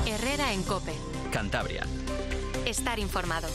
Herrera en COPE. Cantabria. Estar informado.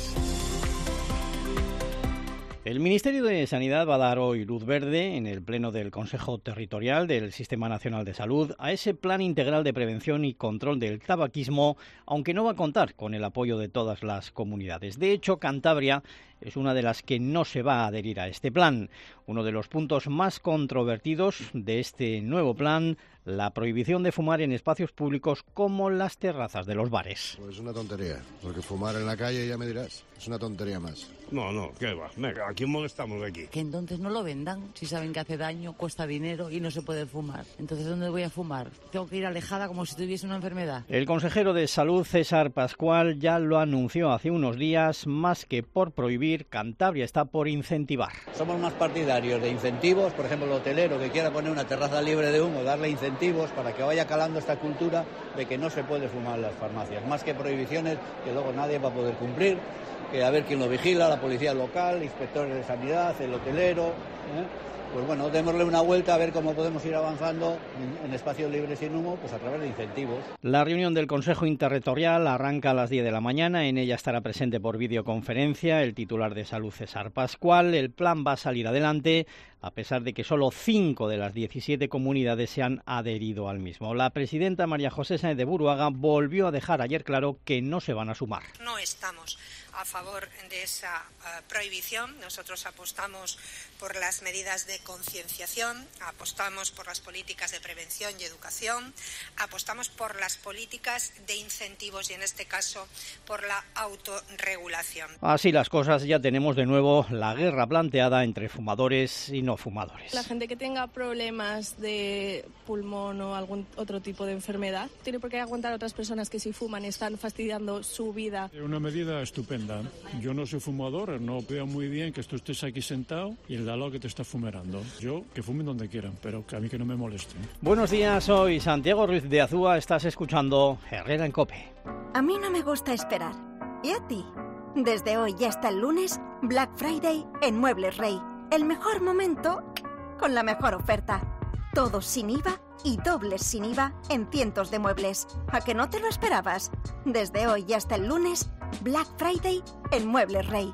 El Ministerio de Sanidad va a dar hoy luz verde en el Pleno del Consejo Territorial del Sistema Nacional de Salud a ese plan integral de prevención y control del tabaquismo, aunque no va a contar con el apoyo de todas las comunidades. De hecho, Cantabria es una de las que no se va a adherir a este plan. Uno de los puntos más controvertidos de este nuevo plan, la prohibición de fumar en espacios públicos como las terrazas de los bares. Pues una tontería, porque fumar en la calle, ya me dirás, es una tontería más. No, ¿qué va? Venga, ¿a quién molestamos aquí? Que entonces no lo vendan, si saben que hace daño, cuesta dinero y no se puede fumar. Entonces, ¿dónde voy a fumar? Tengo que ir alejada como si tuviese una enfermedad. El consejero de Salud, César Pascual, ya lo anunció hace unos días, más que por prohibir, Cantabria está por incentivar. Somos más partidarios de incentivos, por ejemplo, el hotelero que quiera poner una terraza libre de humo, darle incentivos para que vaya calando esta cultura de que no se puede fumar en las farmacias, más que prohibiciones que luego nadie va a poder cumplir, que a ver quién lo vigila, la policía local, inspectores de sanidad, el hotelero, Pues bueno, démosle una vuelta a ver cómo podemos ir avanzando en espacios libres sin humo, pues a través de incentivos. La reunión del Consejo Interterritorial arranca a las 10 de la mañana. En ella estará presente por videoconferencia el titular de Salud, César Pascual. El plan va a salir adelante, a pesar de que solo 5 de las 17 comunidades se han adherido al mismo. La presidenta María José Sáenz de Buruaga volvió a dejar ayer claro que no se van a sumar. No estamos a favor de esa prohibición. Nosotros apostamos por las medidas de concienciación, apostamos por las políticas de prevención y educación, apostamos por las políticas de incentivos y, en este caso, por la autorregulación. Así las cosas, ya tenemos de nuevo la guerra planteada entre fumadores y no fumadores. La gente que tenga problemas de pulmón o algún otro tipo de enfermedad tiene por qué aguantar a otras personas que si fuman están fastidiando su vida. Una medida estupenda. Yo no soy fumador, no veo muy bien que tú estés aquí sentado y el de al lado que te está fumerando. Yo, que fumen donde quieran, pero que a mí que no me molesten. Buenos días, soy Santiago Ruiz de Azúa, estás escuchando Herrera en COPE. A mí no me gusta esperar. ¿Y a ti? Desde hoy y hasta el lunes, Black Friday en Muebles Rey. El mejor momento con la mejor oferta. Todos sin IVA y dobles sin IVA en cientos de muebles. ¿A que no te lo esperabas? Desde hoy y hasta el lunes, Black Friday en Muebles Rey.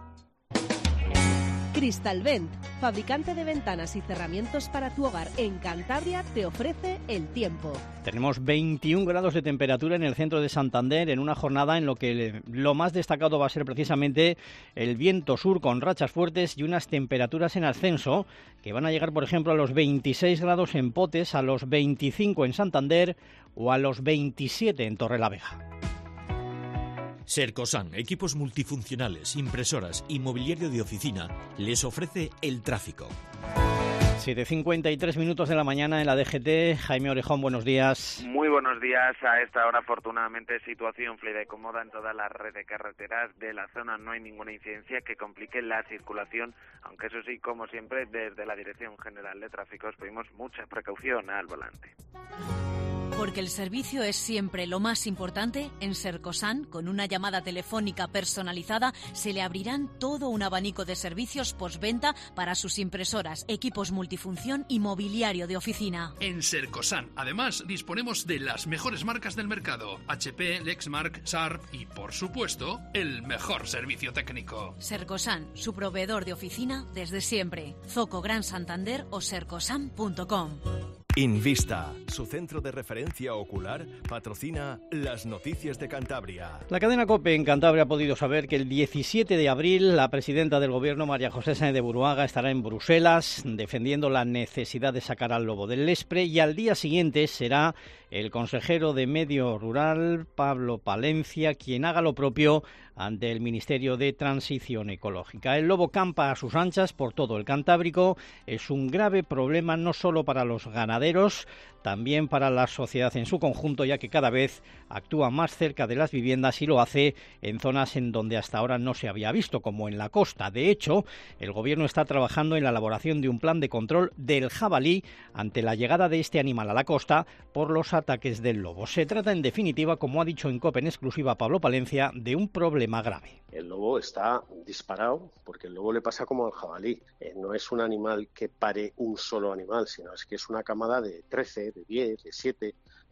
Crystalvent, fabricante de ventanas y cerramientos para tu hogar en Cantabria, te ofrece el tiempo. Tenemos 21 grados de temperatura en el centro de Santander en una jornada en lo que lo más destacado va a ser precisamente el viento sur con rachas fuertes y unas temperaturas en ascenso que van a llegar, por ejemplo, a los 26 grados en Potes, a los 25 en Santander o a los 27 en Torrelavega. Sercosan, equipos multifuncionales, impresoras y mobiliario de oficina, les ofrece el tráfico. 7:53 minutos de la mañana en la DGT. Jaime Orejón, buenos días. Muy buenos días. A esta hora, afortunadamente, situación fluida y cómoda en toda la red de carreteras de la zona. No hay ninguna incidencia que complique la circulación, aunque eso sí, como siempre, desde la Dirección General de Tráfico os pedimos mucha precaución al volante. Porque el servicio es siempre lo más importante, en Sercosan, con una llamada telefónica personalizada, se le abrirán todo un abanico de servicios postventa para sus impresoras, equipos multifunción y mobiliario de oficina. En Sercosan, además, disponemos de las mejores marcas del mercado: HP, Lexmark, Sharp y, por supuesto, el mejor servicio técnico. Sercosan, su proveedor de oficina desde siempre. Zoco Gran Santander o sercosan.com. Invista, su centro de referencia ocular, patrocina las noticias de Cantabria. La cadena COPE en Cantabria ha podido saber que el 17 de abril la presidenta del Gobierno, María José Sáenz de Buruaga, estará en Bruselas defendiendo la necesidad de sacar al lobo del Lespre, y al día siguiente será el consejero de Medio Rural, Pablo Palencia, quien haga lo propio ante el Ministerio de Transición Ecológica. El lobo campa a sus anchas por todo el Cantábrico. Es un grave problema no solo para los ganaderos, también para la sociedad en su conjunto, ya que cada vez actúa más cerca de las viviendas y lo hace en zonas en donde hasta ahora no se había visto, como en la costa. De hecho, el Gobierno está trabajando en la elaboración de un plan de control del jabalí ante la llegada de este animal a la costa por los ataques del lobo. Se trata, en definitiva, como ha dicho en COPE en exclusiva Pablo Palencia, de un problema grave. El lobo está disparado porque el lobo le pasa como al jabalí. No es un animal que pare un solo animal, sino es que es una camada de 13, de 10, de 7.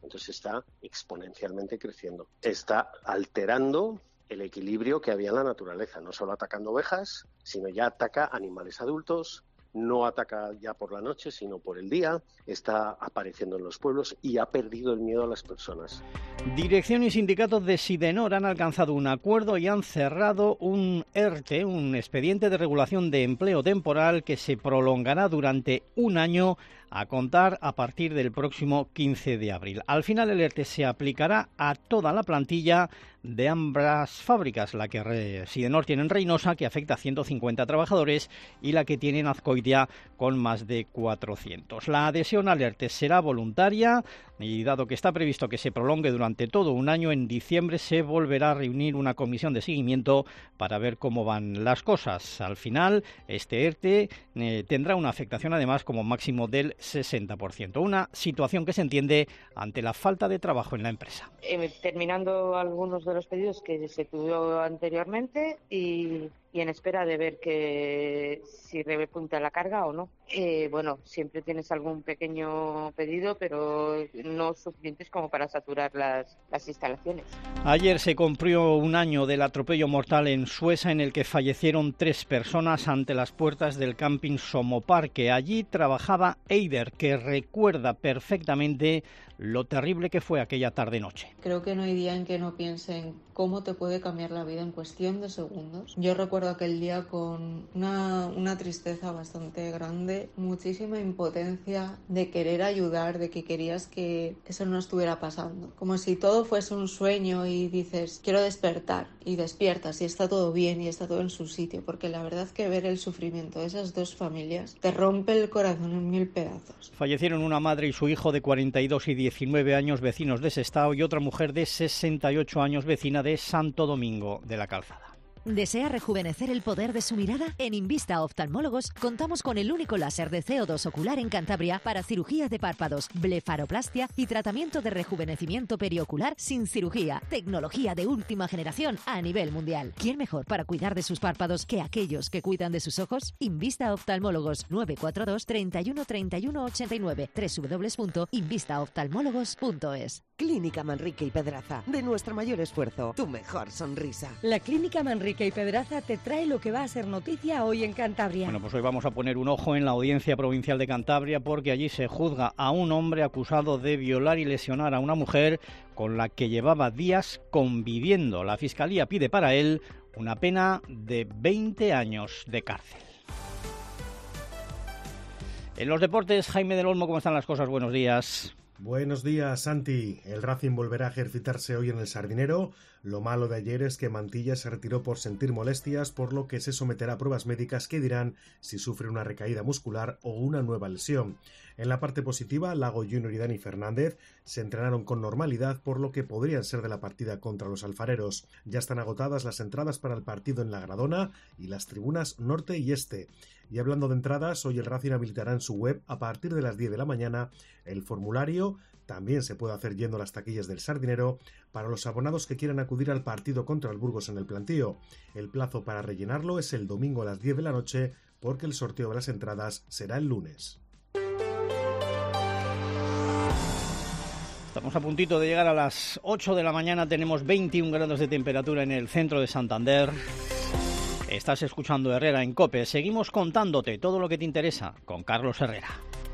Entonces está exponencialmente creciendo. Está alterando el equilibrio que había en la naturaleza, no solo atacando ovejas, sino ya ataca animales adultos, no ataca ya por la noche, sino por el día, está apareciendo en los pueblos y ha perdido el miedo a las personas. Dirección y sindicatos de Sidenor han alcanzado un acuerdo y han cerrado un ERTE, un expediente de regulación de empleo temporal que se prolongará durante un año a contar a partir del próximo 15 de abril. Al final el ERTE se aplicará a toda la plantilla de ambas fábricas, la que Sidenor tiene en Reynosa, que afecta a 150 trabajadores, y la que tiene en Azcoitia, con más de 400. La adhesión al ERTE será voluntaria y, dado que está previsto que se prolongue durante todo un año, en diciembre se volverá a reunir una comisión de seguimiento para ver cómo van las cosas. Al final, este ERTE tendrá una afectación además como máximo del 60%, una situación que se entiende ante la falta de trabajo en la empresa. Terminando algunos de los pedidos que se tuvo anteriormente y en espera de ver que si repunta la carga o no. Bueno, siempre tienes algún pequeño pedido, pero no suficientes como para saturar las instalaciones. Ayer se cumplió un año del atropello mortal en Suesa, en el que fallecieron 3 personas ante las puertas del camping Somoparque. Allí trabajaba Eider, que recuerda perfectamente lo terrible que fue aquella tarde-noche. Creo que no hay día en que no piense en cómo te puede cambiar la vida en cuestión de segundos. Yo recuerdo aquel día con una tristeza bastante grande, muchísima impotencia de querer ayudar, de que querías que eso no estuviera pasando. Como si todo fuese un sueño y dices, quiero despertar, y despiertas y está todo bien y está todo en su sitio, porque la verdad que ver el sufrimiento de esas 2 familias te rompe el corazón en 1000 pedazos. Fallecieron una madre y su hijo de 42 y 19 años, vecinos de Sestao, y otra mujer de 68 años, vecina de Santo Domingo de la Calzada. ¿Desea rejuvenecer el poder de su mirada? En Invista Oftalmólogos contamos con el único láser de CO2 ocular en Cantabria para cirugía de párpados, blefaroplastia y tratamiento de rejuvenecimiento periocular sin cirugía. Tecnología de última generación a nivel mundial. ¿Quién mejor para cuidar de sus párpados que aquellos que cuidan de sus ojos? Invista Oftalmólogos, 942 31 31 89, www.invistaoftalmólogos.es. Clínica Manrique y Pedraza. De nuestro mayor esfuerzo, tu mejor sonrisa. La Clínica Manrique y Pedraza te trae lo que va a ser noticia hoy en Cantabria. Bueno, pues hoy vamos a poner un ojo en la Audiencia Provincial de Cantabria, porque allí se juzga a un hombre acusado de violar y lesionar a una mujer con la que llevaba días conviviendo. La Fiscalía pide para él una pena de 20 años de cárcel. En los deportes, Jaime del Olmo, ¿cómo están las cosas? Buenos días. Buenos días, Santi. El Racing volverá a ejercitarse hoy en el Sardinero. Lo malo de ayer es que Mantilla se retiró por sentir molestias, por lo que se someterá a pruebas médicas que dirán si sufre una recaída muscular o una nueva lesión. En la parte positiva, Lago Junior y Dani Fernández se entrenaron con normalidad, por lo que podrían ser de la partida contra los alfareros. Ya están agotadas las entradas para el partido en la Gradona y las tribunas norte y este. Y hablando de entradas, hoy el Racing habilitará en su web a partir de las 10 de la mañana el formulario. También se puede hacer yendo a las taquillas del Sardinero para los abonados que quieran acudir al partido contra el Burgos en el Plantío. El plazo para rellenarlo es el domingo a las 10 de la noche, porque el sorteo de las entradas será el lunes. Estamos a puntito de llegar a las 8 de la mañana, tenemos 21 grados de temperatura en el centro de Santander. Estás escuchando Herrera en COPE. Seguimos contándote todo lo que te interesa con Carlos Herrera.